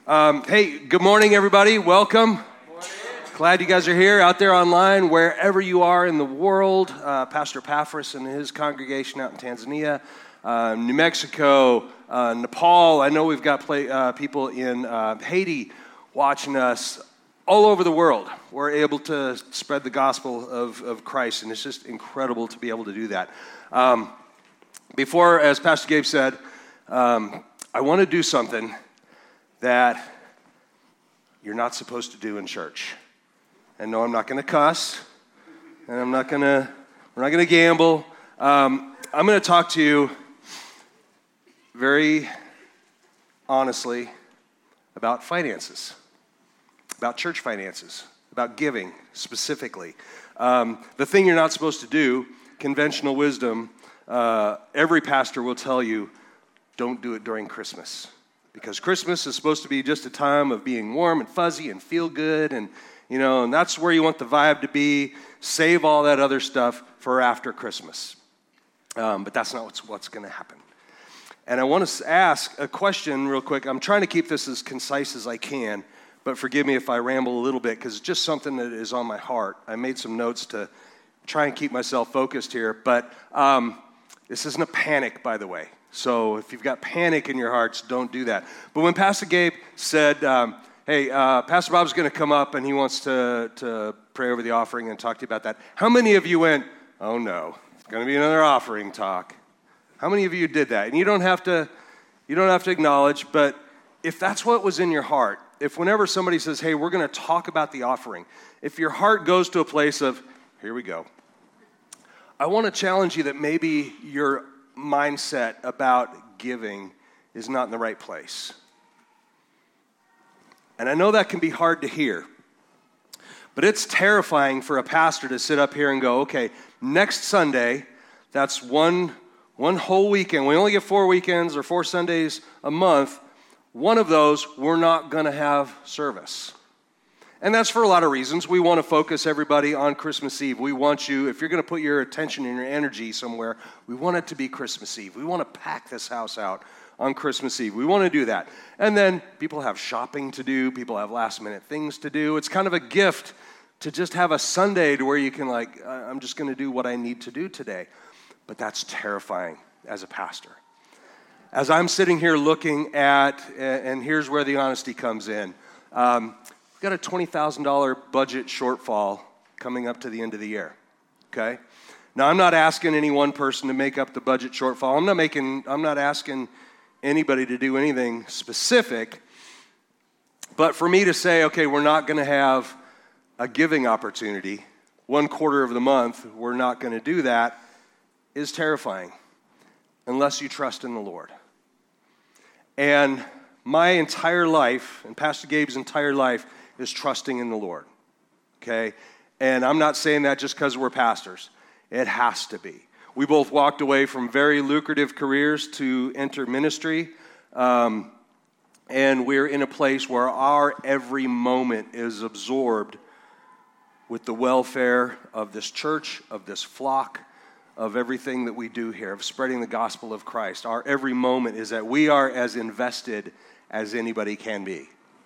Hey, good morning, everybody. Welcome. Glad you guys are here, out there online, wherever you are in the world. Pastor Epaphras and his congregation out in Tanzania, New Mexico, Nepal. I know we've got people in Haiti watching us. All over the world, we're able to spread the gospel of Christ, and it's just incredible to be able to do that. Before, as Pastor Gabe said, I want to do something that you're not supposed to do in church. And no, I'm not going to cuss, and we're not going to gamble. I'm going to talk to you very honestly about finances, about church finances, about giving specifically. The thing you're not supposed to do, conventional wisdom, every pastor will tell you, don't do it during Christmas. Because Christmas is supposed to be just a time of being warm and fuzzy and feel good, and and that's where you want the vibe to be. Save all that other stuff for after Christmas. But that's not what's going to happen. And I want to ask a question real quick. I'm trying to keep this as concise as I can, but forgive me if I ramble a little bit because it's just something that is on my heart. I made some notes to try and keep myself focused here, but this isn't a panic, by the way. So if you've got panic in your hearts, don't do that. But when Pastor Gabe said, hey, Pastor Bob's going to come up and he wants to pray over the offering and talk to you about that, how many of you went, oh no, it's going to be another offering talk? How many of you did that? And you don't have to acknowledge, but if that's what was in your heart, if whenever somebody says, hey, we're going to talk about the offering, if your heart goes to a place of, here we go, I want to challenge you that maybe your mindset about giving is not in the right place. And I know that can be hard to hear, but it's terrifying for a pastor to sit up here and go, okay, next Sunday, that's one whole weekend. We only get 4 weekends or 4 Sundays a month. One of those, we're not going to have service. And that's for a lot of reasons. We want to focus everybody on Christmas Eve. We want you, if you're going to put your attention and your energy somewhere, we want it to be Christmas Eve. We want to pack this house out on Christmas Eve. We want to do that. And then people have shopping to do. People have last-minute things to do. It's kind of a gift to just have a Sunday to where you can I'm just going to do what I need to do today. But that's terrifying as a pastor. As I'm sitting here looking at, and here's where the honesty comes in, we've got a $20,000 budget shortfall coming up to the end of the year, okay? Now, I'm not asking any one person to make up the budget shortfall. I'm not asking anybody to do anything specific, but for me to say, okay, we're not going to have a giving opportunity, 1/4 of the month, we're not going to do that, is terrifying, unless you trust in the Lord. And my entire life, and Pastor Gabe's entire life, is trusting in the Lord, okay? And I'm not saying that just because we're pastors. It has to be. We both walked away from very lucrative careers to enter ministry, and we're in a place where our every moment is absorbed with the welfare of this church, of this flock, of everything that we do here, of spreading the gospel of Christ. Our every moment is that we are as invested as anybody can be.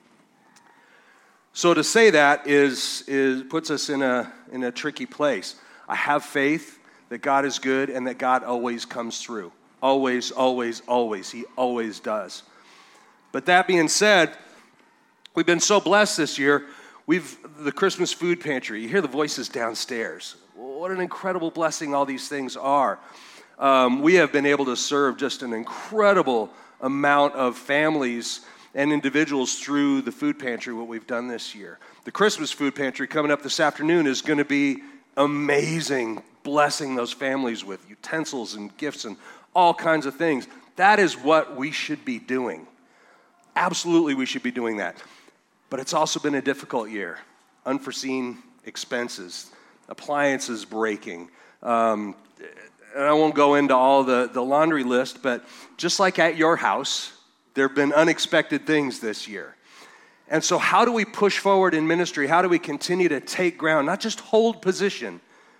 So to say that is puts us in a tricky place. I have faith that God is good and that God always comes through. Always, always, always. He always does. But that being said, we've been so blessed this year. The Christmas food pantry. You hear the voices downstairs. What an incredible blessing all these things are. We have been able to serve just an incredible amount of families and individuals through the food pantry, what we've done this year. The Christmas food pantry coming up this afternoon is going to be amazing, blessing those families with utensils and gifts and all kinds of things. That is what we should be doing. Absolutely, we should be doing that. But it's also been a difficult year. Unforeseen expenses, appliances breaking. And I won't go into all the laundry list, but just like at your house, there have been unexpected things this year. And so how do we push forward in ministry? How do we continue to take ground, not just hold position,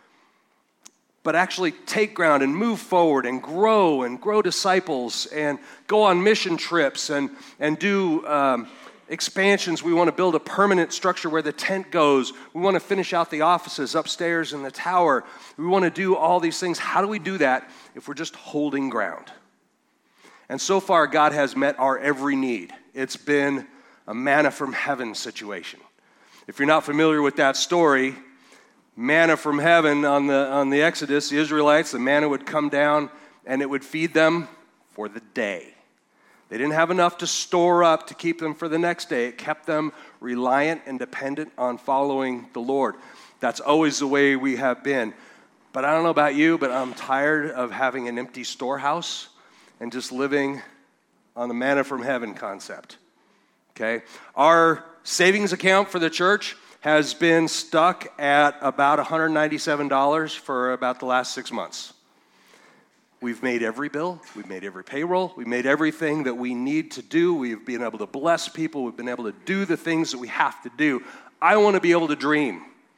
but actually take ground and move forward and grow disciples and go on mission trips and do expansions. We want to build a permanent structure where the tent goes. We want to finish out the offices upstairs in the tower. We want to do all these things. How do we do that if we're just holding ground? And so far, God has met our every need. It's been a manna from heaven situation. If you're not familiar with that story, manna from heaven on the Exodus, the Israelites, the manna would come down and it would feed them for the day. They didn't have enough to store up to keep them for the next day. It kept them reliant and dependent on following the Lord. That's always the way we have been. But I don't know about you, but I'm tired of having an empty storehouse and just living on the manna from heaven concept. Okay? Our savings account for the church has been stuck at about $197 for about the last 6 months. We've made every bill, we've made every payroll, we've made everything that we need to do. We've been able to bless people, we've been able to do the things that we have to do. I want to be able to dream.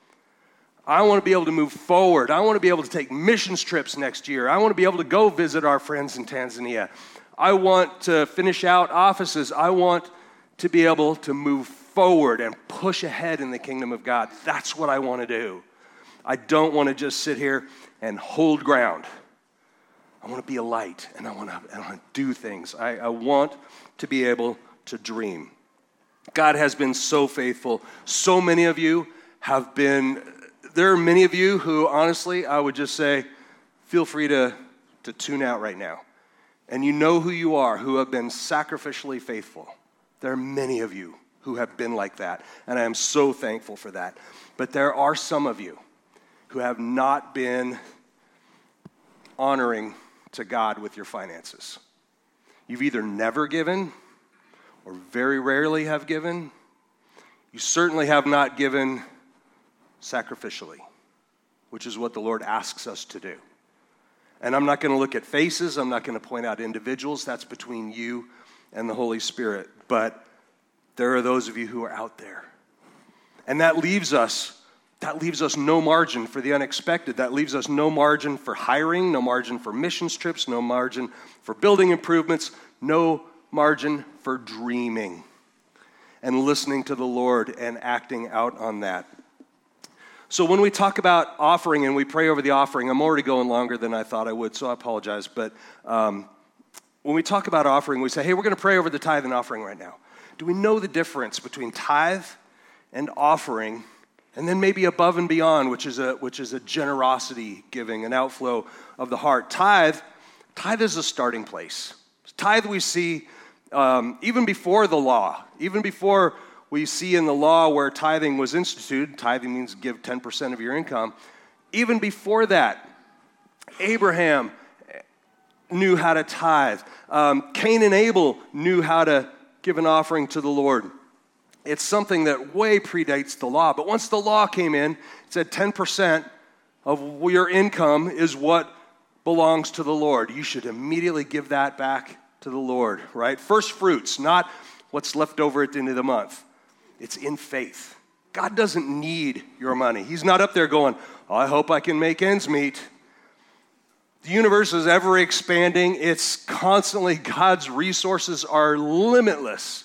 I want to be able to move forward. I want to be able to take missions trips next year. I want to be able to go visit our friends in Tanzania. I want to finish out offices. I want to be able to move forward and push ahead in the kingdom of God. That's what I want to do. I don't want to just sit here and hold ground. I want to be a light, and I want to do things. I want to be able to dream. God has been so faithful. So many of you have been, there are many of you who, honestly, I would just say, feel free to tune out right now. And you know who you are, who have been sacrificially faithful. There are many of you who have been like that, and I am so thankful for that. But there are some of you who have not been honoring to God with your finances. You've either never given or very rarely have given. You certainly have not given sacrificially, which is what the Lord asks us to do. And I'm not going to look at faces. I'm not going to point out individuals. That's between you and the Holy Spirit. But there are those of you who are out there. And that leaves us no margin for the unexpected. That leaves us no margin for hiring, no margin for missions trips, no margin for building improvements, no margin for dreaming and listening to the Lord and acting out on that. So when we talk about offering and we pray over the offering, I'm already going longer than I thought I would, so I apologize. But when we talk about offering, we say, hey, we're going to pray over the tithe and offering right now. Do we know the difference between tithe and offering, and then maybe above and beyond, which is a generosity giving, an outflow of the heart? Tithe is a starting place. Tithe we see even before the law, even before we see in the law where tithing was instituted. Tithing means give 10% of your income. Even before that, Abraham knew how to tithe. Cain and Abel knew how to give an offering to the Lord. It's something that way predates the law. But once the law came in, it said 10% of your income is what belongs to the Lord. You should immediately give that back to the Lord, right? First fruits, not what's left over at the end of the month. It's in faith. God doesn't need your money. He's not up there going, oh, I hope I can make ends meet. The universe is ever expanding. It's constantly, God's resources are limitless.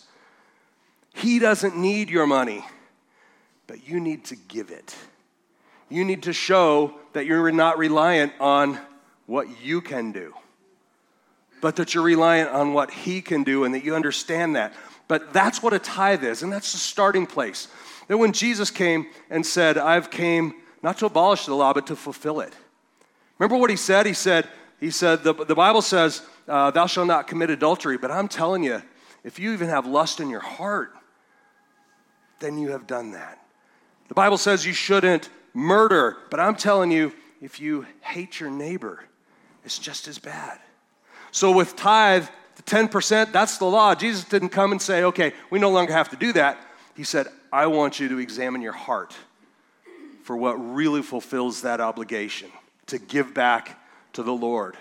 He doesn't need your money, but you need to give it. You need to show that you're not reliant on what you can do, but that you're reliant on what He can do and that you understand that. But that's what a tithe is, and that's the starting place. That when Jesus came and said, I've came not to abolish the law, but to fulfill it. Remember what He said? He said, the Bible says, thou shalt not commit adultery, but I'm telling you, if you even have lust in your heart, then you have done that. The Bible says you shouldn't murder, but I'm telling you, if you hate your neighbor, it's just as bad. So with tithe, the 10%, that's the law. Jesus didn't come and say, okay, we no longer have to do that. He said, I want you to examine your heart for what really fulfills that obligation, to give back to the Lord.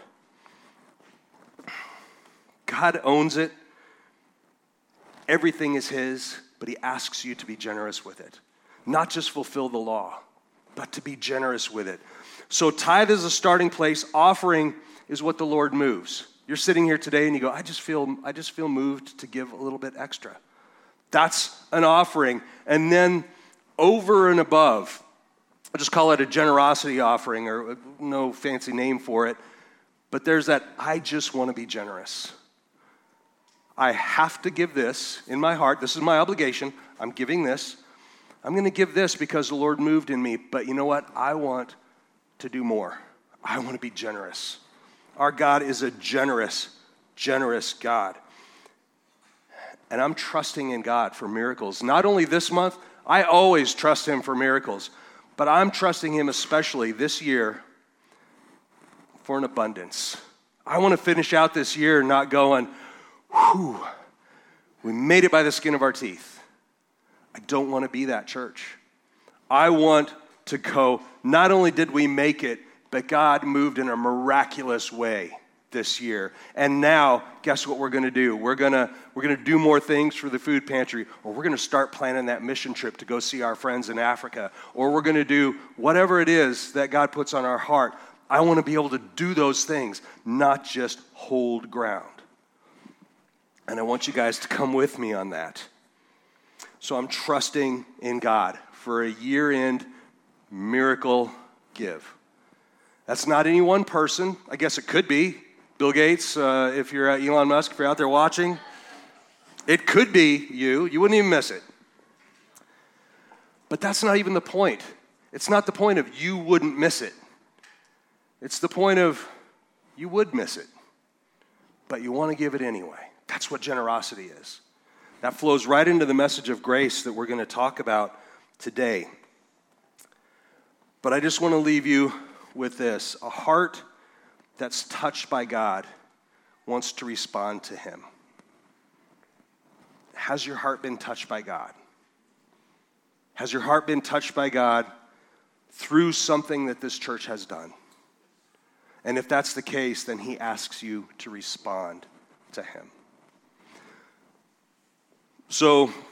God owns it. Everything is His, but He asks you to be generous with it. Not just fulfill the law, but to be generous with it. So tithe is a starting place. Offering is what the Lord moves. You're sitting here today and you go, I just feel moved to give a little bit extra. That's an offering. And then over and above, I just call it a generosity offering, or no fancy name for it, but there's that, I just want to be generous. I have to give this in my heart. This is my obligation. I'm giving this. I'm going to give this because the Lord moved in me. But you know what? I want to do more. I want to be generous. Our God is a generous, generous God. And I'm trusting in God for miracles. Not only this month, I always trust him for miracles. But I'm trusting him especially this year for an abundance. I want to finish out this year not going, whew, we made it by the skin of our teeth. I don't want to be that church. I want to go, not only did we make it, but God moved in a miraculous way this year. And now, guess what we're going to do? We're going to do more things for the food pantry, or we're going to start planning that mission trip to go see our friends in Africa, or we're going to do whatever it is that God puts on our heart. I want to be able to do those things, not just hold ground. And I want you guys to come with me on that. So I'm trusting in God for a year-end miracle give. That's not any one person. I guess it could be Bill Gates, if you're Elon Musk, if you're out there watching. It could be you. You wouldn't even miss it. But that's not even the point. It's not the point of you wouldn't miss it. It's the point of you would miss it, but you want to give it anyway. That's what generosity is. That flows right into the message of grace that we're going to talk about today. But I just want to leave you with this. A heart that's touched by God wants to respond to him. Has your heart been touched by God? Has your heart been touched by God through something that this church has done? And if that's the case, then he asks you to respond to him. So, a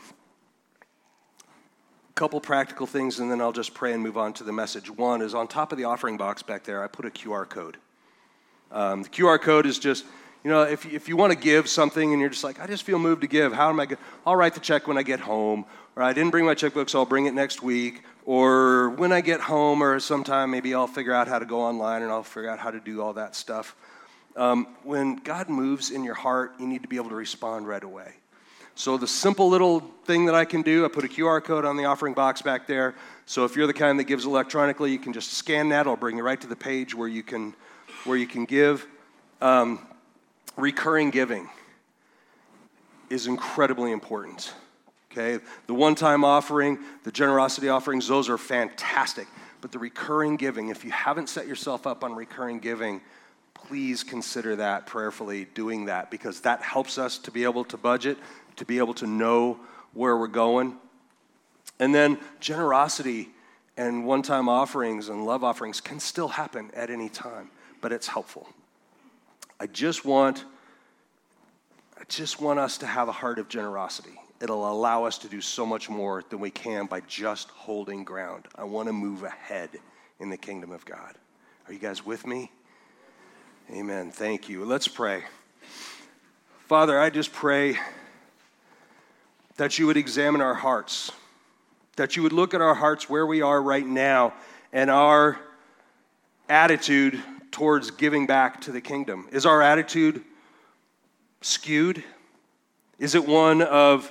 couple practical things, and then I'll just pray and move on to the message. One is on top of the offering box back there, I put a QR code. The QR code is just, if you want to give something and you're just like, I just feel moved to give. How am I going? I'll write the check when I get home. Or I didn't bring my checkbook, so I'll bring it next week. Or when I get home, or sometime maybe I'll figure out how to go online and I'll figure out how to do all that stuff. When God moves in your heart, you need to be able to respond right away. So the simple little thing that I can do, I put a QR code on the offering box back there. So if you're the kind that gives electronically, you can just scan that. I'll bring you right to the page where you can give. Recurring giving is incredibly important. Okay, the one-time offering, the generosity offerings, those are fantastic. But the recurring giving, if you haven't set yourself up on recurring giving, please consider that prayerfully, doing that, because that helps us to be able to budget, to be able to know where we're going. And then generosity and one-time offerings and love offerings can still happen at any time, but it's helpful. I just want us to have a heart of generosity. It'll allow us to do so much more than we can by just holding ground. I want to move ahead in the kingdom of God. Are you guys with me? Amen. Thank you. Let's pray. Father, I just pray that you would examine our hearts, that you would look at our hearts where we are right now and our attitude towards giving back to the kingdom. Is our attitude skewed? Is it one of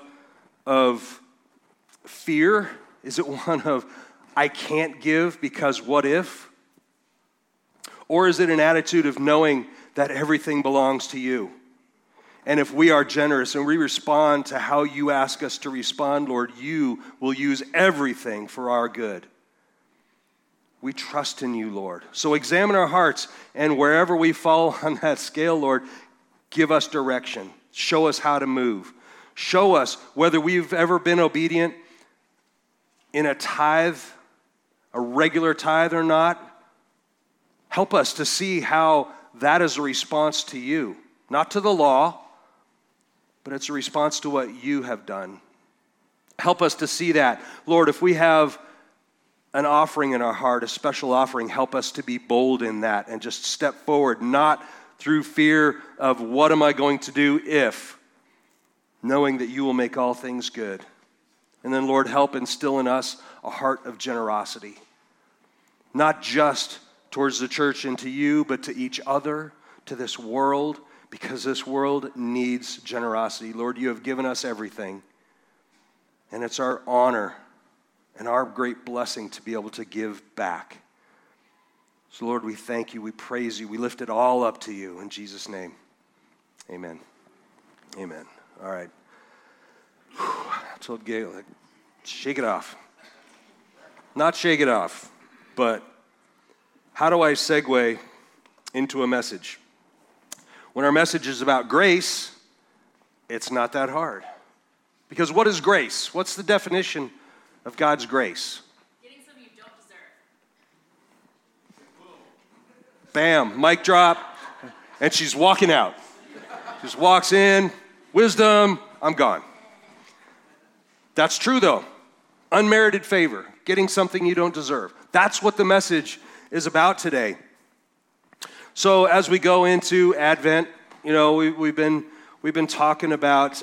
fear? Is it one of, I can't give because what if? Or is it an attitude of knowing that everything belongs to you? And if we are generous and we respond to how you ask us to respond, Lord, you will use everything for our good. We trust in you, Lord. So examine our hearts, and wherever we fall on that scale, Lord, give us direction. Show us how to move. Show us whether we've ever been obedient in a tithe, a regular tithe or not. Help us to see how that is a response to you, not to the law, but it's a response to what you have done. Help us to see that. Lord, if we have an offering in our heart, a special offering, help us to be bold in that and just step forward, not through fear of what am I going to do if, knowing that you will make all things good. And then, Lord, help instill in us a heart of generosity, not just towards the church and to you, but to each other, to this world, because this world needs generosity. Lord, you have given us everything, and it's our honor and our great blessing to be able to give back. So, Lord, we thank you, we praise you, we lift it all up to you in Jesus' name. Amen. Amen. All right. I told Gail, shake it off. Not shake it off, but how do I segue into a message? When our message is about grace, it's not that hard. Because what is grace? What's the definition of God's grace? Getting something you don't deserve. Bam, mic drop, and she's walking out. Just walks in, wisdom, I'm gone. That's true though. Unmerited favor, getting something you don't deserve. That's what the message is about today. So as we go into Advent, you know, we've been talking about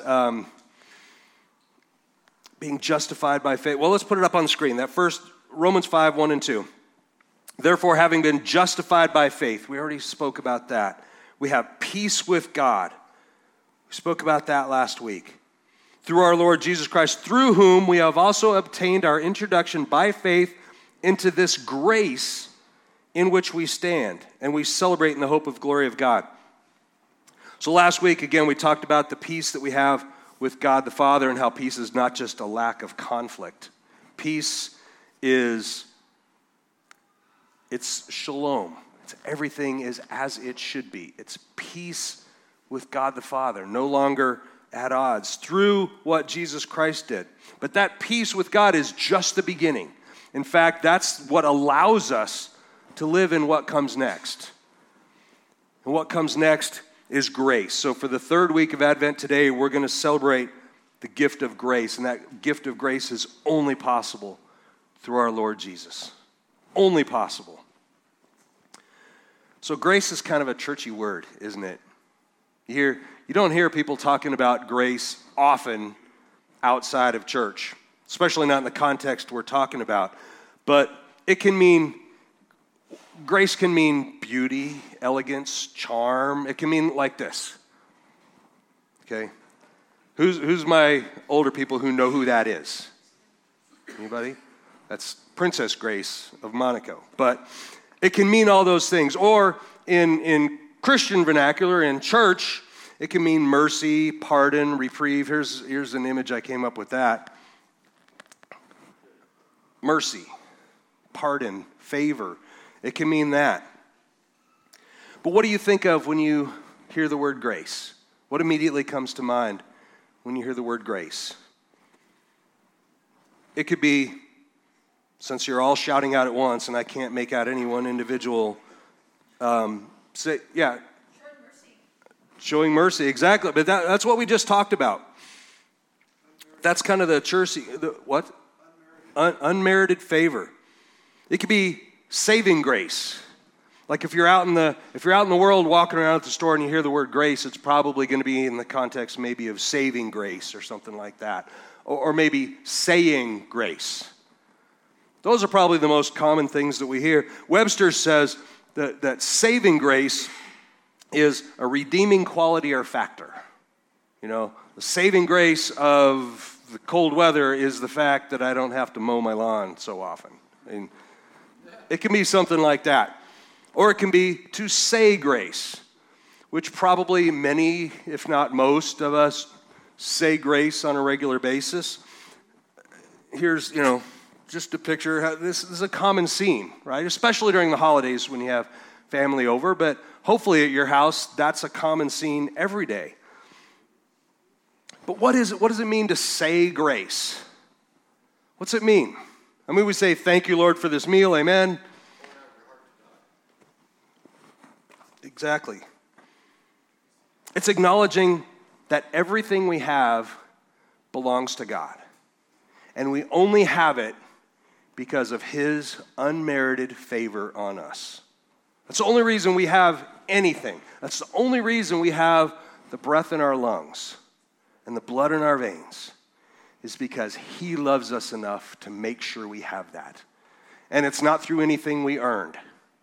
being justified by faith. Well, let's put it up on the screen. That first, Romans 5, 1 and 2. Therefore, having been justified by faith, we already spoke about that. We have peace with God. We spoke about that last week. Through our Lord Jesus Christ, through whom we have also obtained our introduction by faith into this grace in which we stand, and we celebrate in the hope of glory of God. So last week, again, we talked about the peace that we have with God the Father and how peace is not just a lack of conflict. Peace it's shalom. Everything is as it should be. It's peace with God the Father, no longer at odds, through what Jesus Christ did. But that peace with God is just the beginning. In fact, that's what allows us to live in what comes next. And what comes next is grace. So for the third week of Advent today, we're going to celebrate the gift of grace. And that gift of grace is only possible through our Lord Jesus. Only possible. So grace is kind of a churchy word, isn't it? You don't hear people talking about grace often outside of church, especially not in the context we're talking about. But grace can mean beauty, elegance, charm. It can mean like this. Okay? Who's my older people who know who that is? Anybody? That's Princess Grace of Monaco. But it can mean all those things. Or in Christian vernacular, in church, it can mean mercy, pardon, reprieve. Here's an image I came up with that. Mercy, pardon, favor. It can mean that. But what do you think of when you hear the word grace? What immediately comes to mind when you hear the word grace? It could be, since you're all shouting out at once and I can't make out any one individual, say, yeah. Showing mercy, exactly. But that's what we just talked about. That's kind of the church, what? Unmerited favor. It could be saving grace. Like if you're out in the world walking around at the store and you hear the word grace, it's probably going to be in the context maybe of saving grace or something like that. Or maybe saying grace. Those are probably the most common things that we hear. Webster says that saving grace is a redeeming quality or factor. You know, the saving grace of the cold weather is the fact that I don't have to mow my lawn so often. I mean, it can be something like that. Or it can be to say grace, which probably many, if not most of us, say grace on a regular basis. Here's, just a picture. This is a common scene, right? Especially during the holidays when you have family over, but hopefully at your house, that's a common scene every day. But what does it mean to say grace? What's it mean? I mean, we say, thank you, Lord, for this meal, amen. Exactly. It's acknowledging that everything we have belongs to God. And we only have it because of His unmerited favor on us. That's the only reason we have anything. That's the only reason we have the breath in our lungs. and the blood in our veins is because he loves us enough to make sure we have that. And it's not through anything we earned,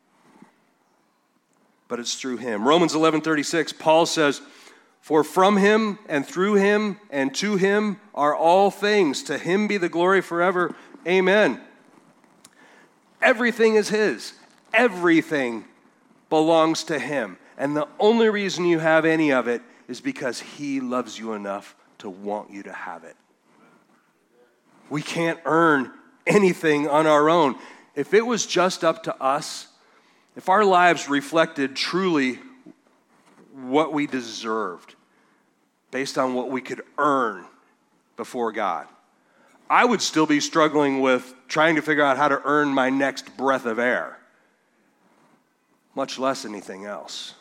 but it's through him. Romans 11:36, Paul says, "For from him and through him and to him are all things. To him be the glory forever. Amen." Everything is his. Everything belongs to him. And the only reason you have any of it is because he loves you enough to want you to have it. We can't earn anything on our own. If it was just up to us, if our lives reflected truly what we deserved based on what we could earn before God, I would still be struggling with trying to figure out how to earn my next breath of air, much less anything else.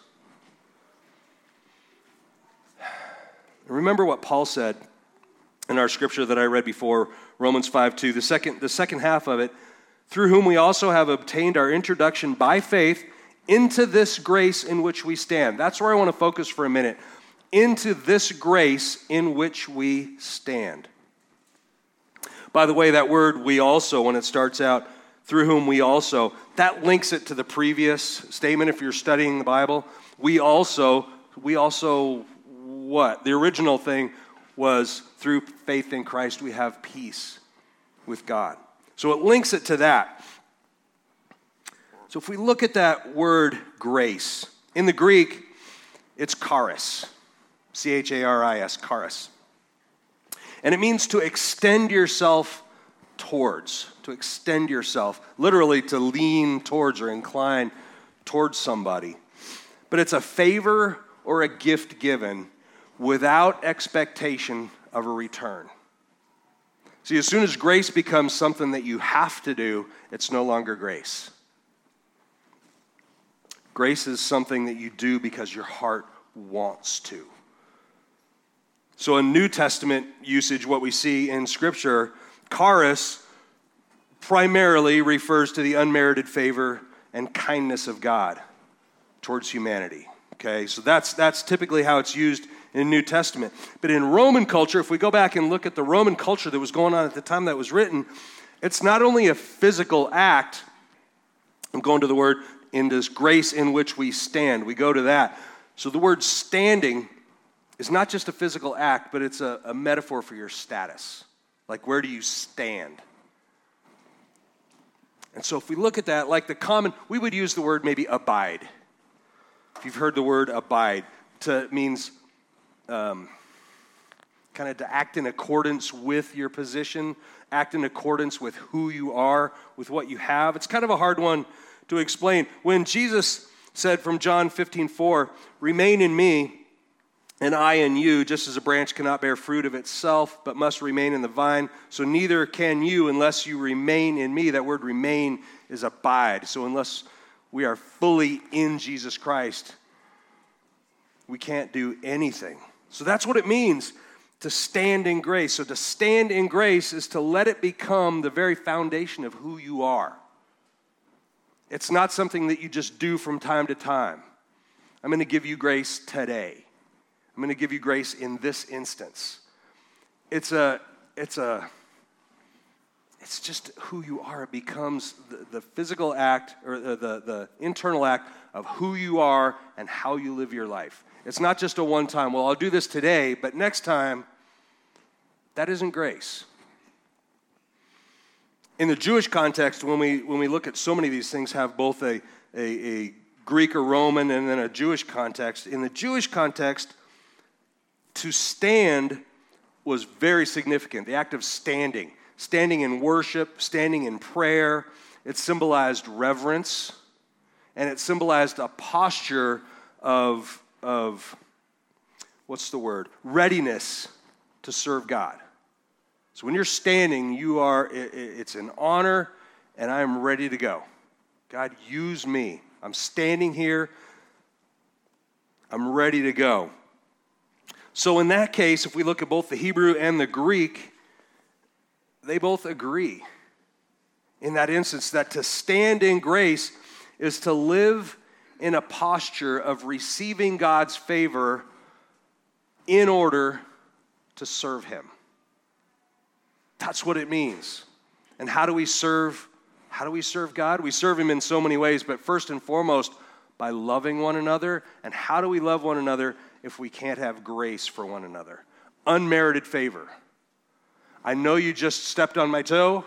Remember what Paul said in our scripture that I read before, Romans 5:2, the second half of it, "Through whom we also have obtained our introduction by faith into this grace in which we stand." That's where I want to focus for a minute. Into this grace in which we stand. By the way, that word "we also," when it starts out, "through whom we also," that links it to the previous statement if you're studying the Bible. We also what? The original thing was through faith in Christ we have peace with God. So it links it to that. So if we look at that word grace, in the Greek, it's charis. C-H-A-R-I-S, charis. And it means to extend yourself towards, to extend yourself, literally to lean towards or incline towards somebody. But it's a favor or a gift given without expectation of a return. See, as soon as grace becomes something that you have to do, it's no longer grace. Grace is something that you do because your heart wants to. So in New Testament usage, what we see in Scripture, charis primarily refers to the unmerited favor and kindness of God towards humanity. Okay, so that's typically how it's used in New Testament. But in Roman culture, if we go back and look at the Roman culture that was going on at the time that was written, it's not only a physical act. I'm going to the word in this grace in which we stand. We go to that. So the word standing is not just a physical act, but it's a metaphor for your status. Like, where do you stand? And so if we look at that, like we would use the word maybe abide. If you've heard the word abide, means kind of to act in accordance with your position, act in accordance with who you are, with what you have. It's kind of a hard one to explain. When Jesus said from John 15:4, "Remain in me, and I in you, just as a branch cannot bear fruit of itself, but must remain in the vine, so neither can you unless you remain in me." That word remain is abide. So unless we are fully in Jesus Christ, we can't do anything. So that's what it means to stand in grace. So to stand in grace is to let it become the very foundation of who you are. It's not something that you just do from time to time. I'm going to give you grace today. I'm going to give you grace in this instance. It's just who you are. It becomes the physical act or the internal act of who you are and how you live your life. It's not just a one-time, well, I'll do this today, but next time, that isn't grace. In the Jewish context, when we look at so many of these things have both a Greek or Roman and then a Jewish context. In the Jewish context, to stand was very significant. The act of standing in worship, standing in prayer, it symbolized reverence, and it symbolized a posture of what's the word? Readiness to serve God. So when you're standing, it's an honor, and I am ready to go. God, use me. I'm standing here. I'm ready to go. So in that case, if we look at both the Hebrew and the Greek, they both agree in that instance that to stand in grace is to live in a posture of receiving God's favor in order to serve him. That's what it means. And how do we serve God? We serve him in so many ways, but first and foremost, by loving one another. And how do we love one another if we can't have grace for one another? Unmerited favor. I know you just stepped on my toe.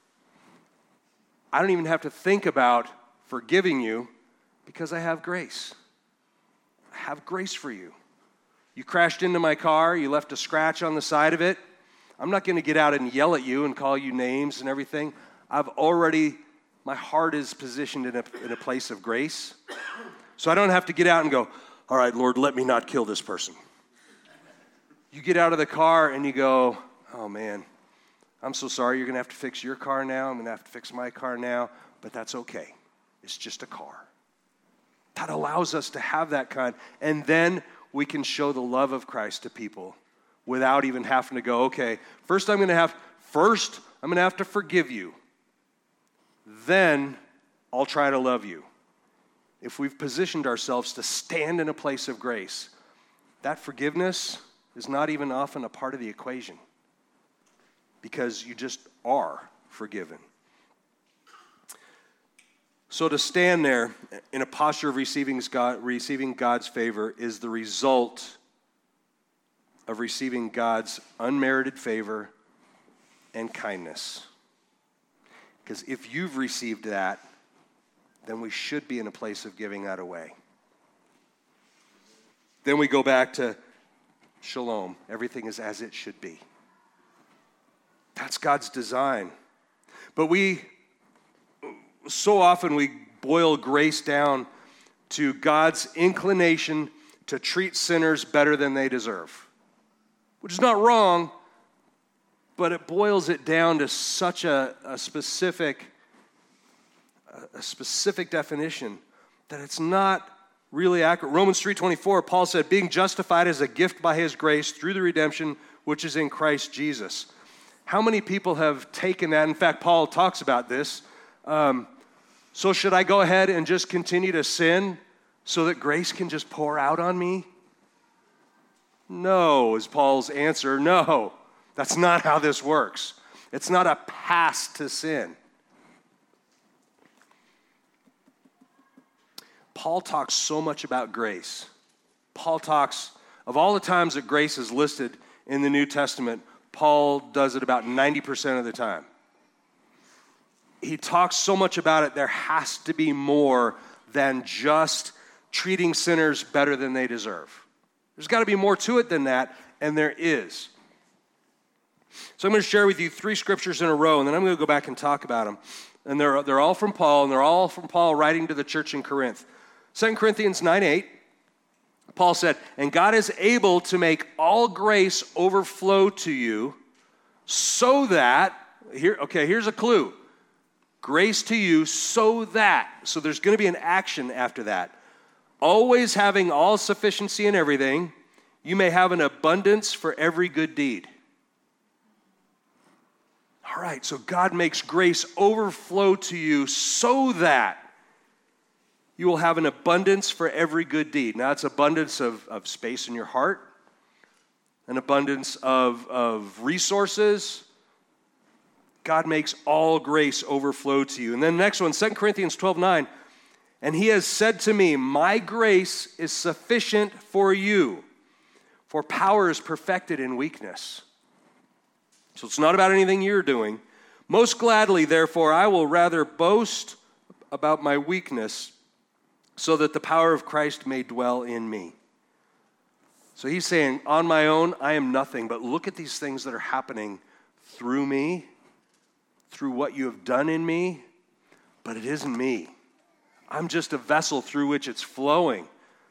I don't even have to think about forgiving you because I have grace. I have grace for you. You crashed into my car. You left a scratch on the side of it. I'm not going to get out and yell at you and call you names and everything. My heart is positioned in a place of grace. So I don't have to get out and go, all right, Lord, let me not kill this person. You get out of the car and you go, oh man, I'm so sorry. You're going to have to fix your car now. I'm going to have to fix my car now, but that's okay. It's just a car. That allows us to have that kind. And then we can show the love of Christ to people without even having to go, okay, first I'm going to have to forgive you. Then I'll try to love you. If we've positioned ourselves to stand in a place of grace, that forgiveness is not even often a part of the equation because you just are forgiven. So to stand there in a posture of receiving God's favor is the result of receiving God's unmerited favor and kindness. Because if you've received that, then we should be in a place of giving that away. Then we go back to shalom. Everything is as it should be. That's God's design. But so often we boil grace down to God's inclination to treat sinners better than they deserve, which is not wrong, but it boils it down to such a specific definition that it's not really accurate. Romans 3:24, Paul said, being justified as a gift by his grace through the redemption which is in Christ Jesus. How many people have taken that? In fact, Paul talks about this. So should I go ahead and just continue to sin so that grace can just pour out on me? No, is Paul's answer. No, that's not how this works. It's not a pass to sin. Paul talks so much about grace. Paul talks, of all the times that grace is listed in the New Testament, Paul does it about 90% of the time. He talks so much about it, there has to be more than just treating sinners better than they deserve. There's got to be more to it than that, and there is. So I'm going to share with you 3 scriptures in a row, and then I'm going to go back and talk about them. And they're all from Paul, and they're all from Paul writing to the church in Corinth. 2 Corinthians 9:8, Paul said, and God is able to make all grace overflow to you so that, here's a clue. Grace to you so there's going to be an action after that. Always having all sufficiency in everything, you may have an abundance for every good deed. All right, so God makes grace overflow to you so that you will have an abundance for every good deed. Now, it's abundance of space in your heart, an abundance of resources. God makes all grace overflow to you. And then the next one, 2 Corinthians 12:9, and he has said to me, my grace is sufficient for you, for power is perfected in weakness. So it's not about anything you're doing. Most gladly, therefore, I will rather boast about my weakness so that the power of Christ may dwell in me. So he's saying, on my own, I am nothing, but look at these things that are happening through me, through what you have done in me, but it isn't me. I'm just a vessel through which it's flowing.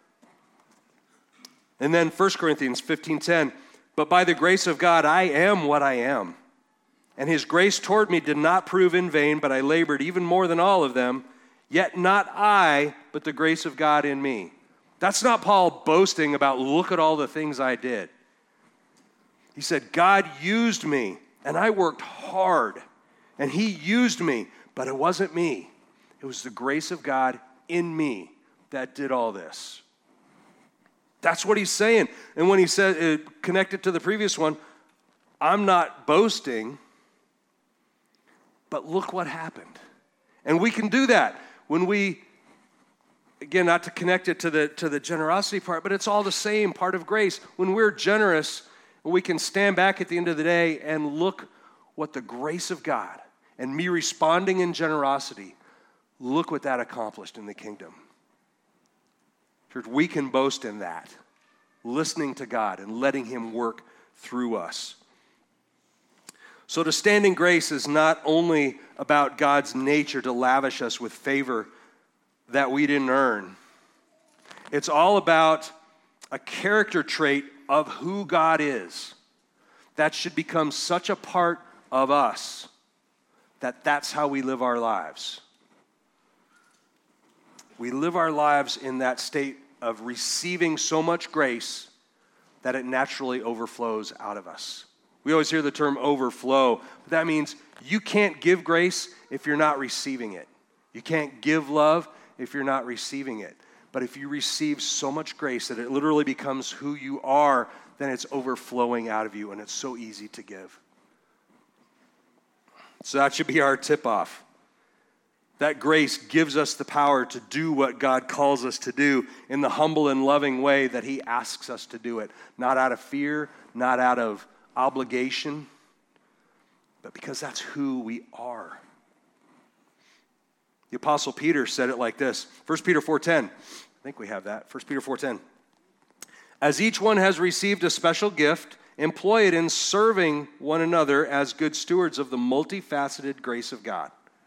And then 1 Corinthians 15:10, but by the grace of God, I am what I am. And his grace toward me did not prove in vain, but I labored even more than all of them. Yet not I, but the grace of God in me. That's not Paul boasting about, look at all the things I did. He said, God used me, and I worked hard. And he used me, but it wasn't me. It was the grace of God in me that did all this. That's what he's saying. And when he said, connected to the previous one, I'm not boasting, but look what happened. And we can do that when we, again, not to connect it to the generosity part, but it's all the same part of grace. When we're generous, we can stand back at the end of the day and look what the grace of God and me responding in generosity, look what that accomplished in the kingdom. Church, we can boast in that, listening to God and letting him work through us. So to stand in grace is not only about God's nature to lavish us with favor that we didn't earn. It's all about a character trait of who God is that should become such a part of us that that's how we live our lives. We live our lives in that state of receiving so much grace that it naturally overflows out of us. We always hear the term overflow, but that means you can't give grace if you're not receiving it. You can't give love if you're not receiving it. But if you receive so much grace that it literally becomes who you are, then it's overflowing out of you, and it's so easy to give. So that should be our tip-off. That grace gives us the power to do what God calls us to do in the humble and loving way that he asks us to do it. Not out of fear, not out of obligation, but because that's who we are. The Apostle Peter said it like this, 1 Peter 4:10. I think we have that, 1 Peter 4:10. As each one has received a special gift, employ it in serving one another as good stewards of the multifaceted grace of God.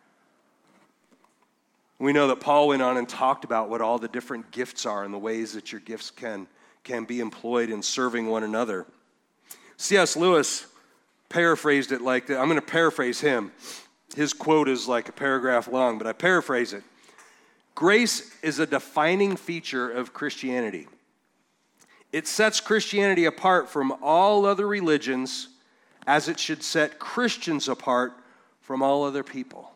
We know that Paul went on and talked about what all the different gifts are and the ways that your gifts can be employed in serving one another. C.S. Lewis paraphrased it like that. I'm going to paraphrase him. His quote is like a paragraph long, but I paraphrase it. Grace is a defining feature of Christianity. It sets Christianity apart from all other religions as it should set Christians apart from all other people.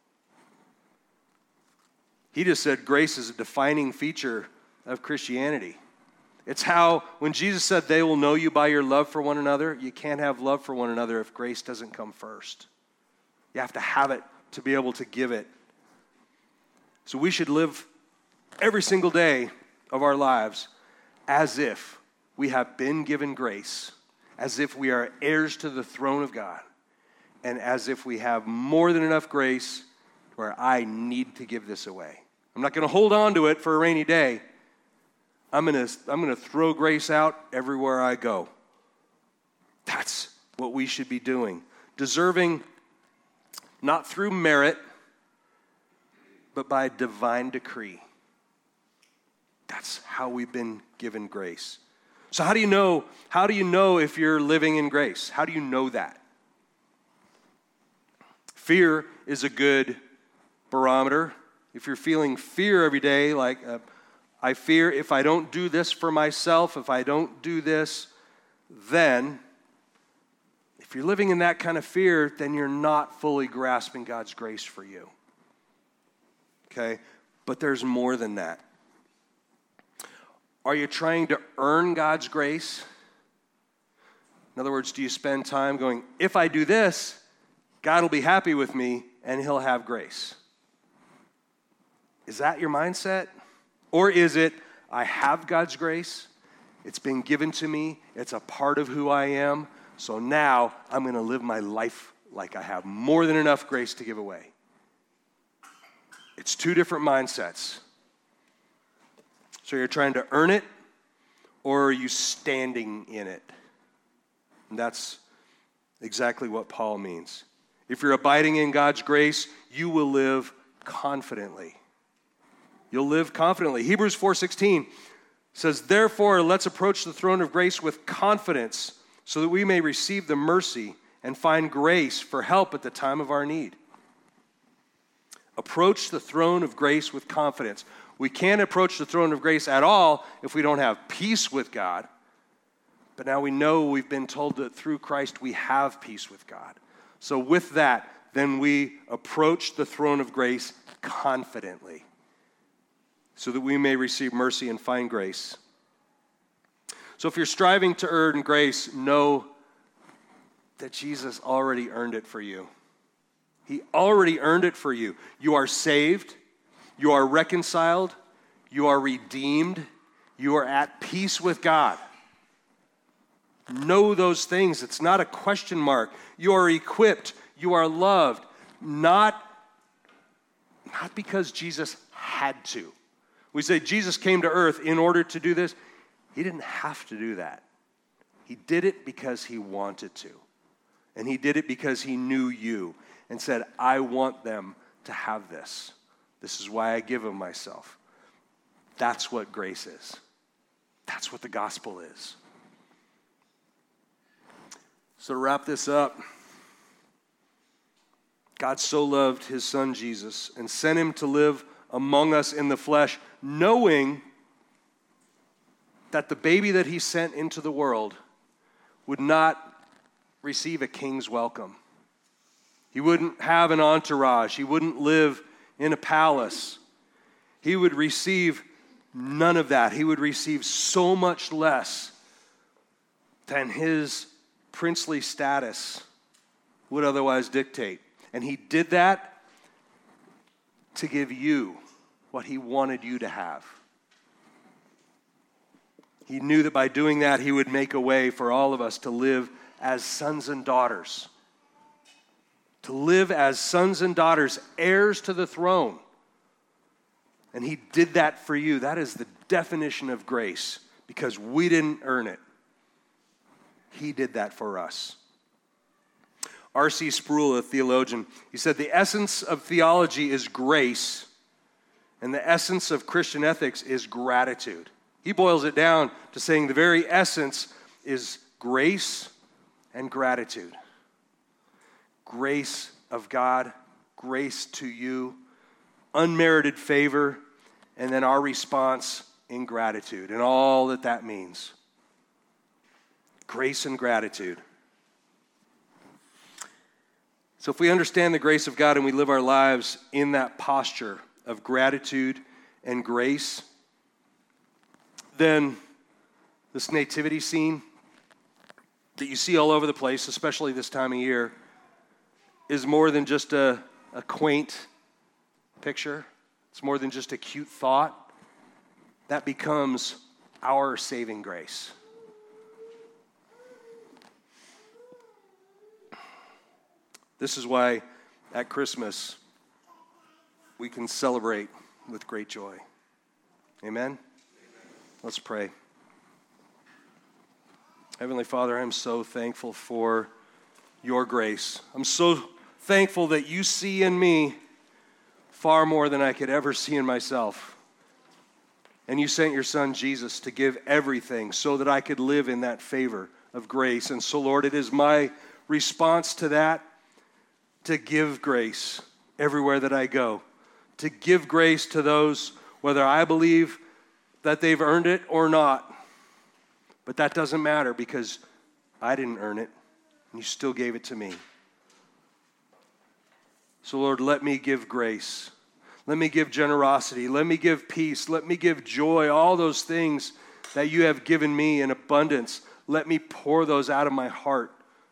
He just said grace is a defining feature of Christianity. It's how, when Jesus said they will know you by your love for one another, you can't have love for one another if grace doesn't come first. You have to have it to be able to give it. So we should live every single day of our lives as if we have been given grace, as if we are heirs to the throne of God, and as if we have more than enough grace where I need to give this away. I'm not going to hold on to it for a rainy day. I'm going to throw grace out everywhere I go. That's what we should be doing. Deserving not through merit, but by divine decree. That's how we've been given grace. So how do you know if you're living in grace? How do you know that? Fear is a good barometer. If you're feeling fear every day, like I fear if I don't do this for myself, if I don't do this, then if you're living in that kind of fear, then you're not fully grasping God's grace for you. Okay? But there's more than that. Are you trying to earn God's grace? In other words, do you spend time going, if I do this, God will be happy with me and he'll have grace? Is that your mindset? Or is it, I have God's grace, it's been given to me, it's a part of who I am, so now I'm going to live my life like I have more than enough grace to give away. It's two different mindsets. So you're trying to earn it, or are you standing in it? And that's exactly what Paul means. If you're abiding in God's grace, you will live confidently. You'll live confidently. Hebrews 4:16 says, therefore, let's approach the throne of grace with confidence so that we may receive the mercy and find grace for help at the time of our need. Approach the throne of grace with confidence. We can't approach the throne of grace at all if we don't have peace with God. But now we know, we've been told that through Christ we have peace with God. So with that, then we approach the throne of grace confidently so that we may receive mercy and find grace. So if you're striving to earn grace, know that Jesus already earned it for you. He already earned it for you. You are saved. You are reconciled. You are redeemed. You are at peace with God. Know those things. It's not a question mark. You are equipped. You are loved. Not because Jesus had to. We say Jesus came to earth in order to do this. He didn't have to do that. He did it because he wanted to. And he did it because he knew you and said, I want them to have this. This is why I give of myself. That's what grace is. That's what the gospel is. So to wrap this up, God so loved his son Jesus and sent him to live among us in the flesh, knowing that the baby that he sent into the world would not receive a king's welcome. He wouldn't have an entourage. He wouldn't live in a palace. He would receive none of that. He would receive so much less than his princely status would otherwise dictate. And he did that to give you what he wanted you to have. He knew that by doing that, he would make a way for all of us to live as sons and daughters. To live as sons and daughters, heirs to the throne. And he did that for you. That is the definition of grace, because we didn't earn it. He did that for us. R.C. Sproul, a theologian, he said, the essence of theology is grace, and the essence of Christian ethics is gratitude. He boils it down to saying the very essence is grace and gratitude. Grace of God, grace to you, unmerited favor, and then our response in gratitude, and all that that means. Grace and gratitude. So if we understand the grace of God and we live our lives in that posture of gratitude and grace, then this nativity scene that you see all over the place, especially this time of year, is more than just a quaint picture. It's more than just a cute thought. That becomes our saving grace. This is why at Christmas we can celebrate with great joy. Amen? Let's pray. Heavenly Father, I'm so thankful for your grace. I'm so thankful that you see in me far more than I could ever see in myself. And you sent your son Jesus to give everything so that I could live in that favor of grace. And so, Lord, it is my response to that to give grace everywhere that I go. To give grace to those, whether I believe that they've earned it or not. But that doesn't matter because I didn't earn it, and you still gave it to me. So, Lord, let me give grace. Let me give generosity. Let me give peace. Let me give joy. All those things that you have given me in abundance, let me pour those out of my heart.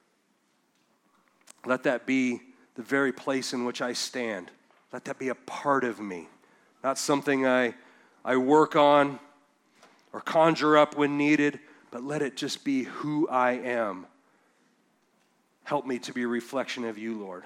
Let that be the very place in which I stand. Let that be a part of me, not something I work on or conjure up when needed, but let it just be who I am. Help me to be a reflection of you, Lord.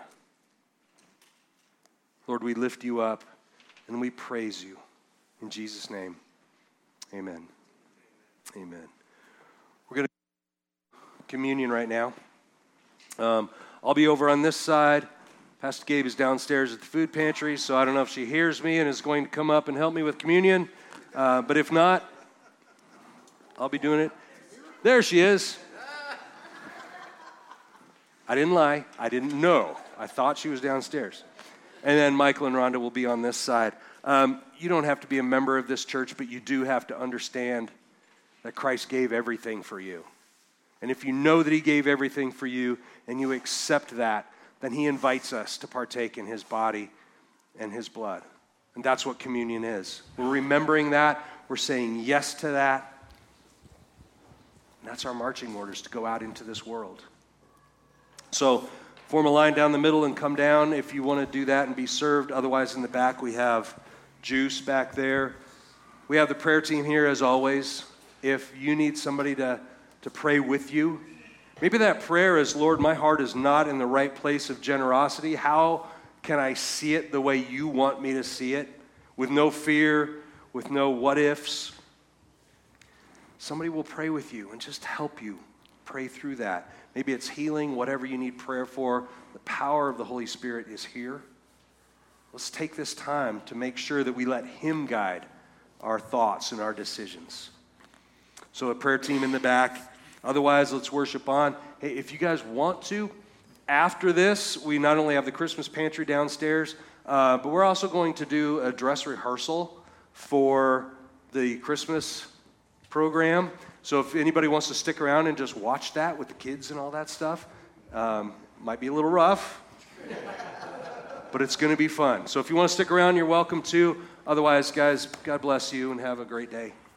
Lord, we lift you up and we praise you. In Jesus' name, amen. Amen. We're going to communion right now. I'll be over on this side. Pastor Gabe is downstairs at the food pantry, so I don't know if she hears me and is going to come up and help me with communion. But if not, I'll be doing it. There she is. I didn't lie. I didn't know. I thought she was downstairs. And then Michael and Rhonda will be on this side. You don't have to be a member of this church, but you do have to understand that Christ gave everything for you. And if you know that he gave everything for you and you accept that, then he invites us to partake in his body and his blood. And that's what communion is. We're remembering that. We're saying yes to that. And that's our marching orders to go out into this world. So form a line down the middle and come down if you want to do that and be served. Otherwise, in the back, we have juice back there. We have the prayer team here, as always. If you need somebody to pray with you, maybe that prayer is, Lord, my heart is not in the right place of generosity. How can I see it the way you want me to see it? With no fear, with no what-ifs. Somebody will pray with you and just help you pray through that. Maybe it's healing, whatever you need prayer for. The power of the Holy Spirit is here. Let's take this time to make sure that we let Him guide our thoughts and our decisions. So a prayer team in the back. Otherwise, let's worship on. Hey, if you guys want to, after this, we not only have the Christmas pantry downstairs, but we're also going to do a dress rehearsal for the Christmas program. So if anybody wants to stick around and just watch that with the kids and all that stuff, might be a little rough, but it's going to be fun. So if you want to stick around, you're welcome to. Otherwise, guys, God bless you and have a great day.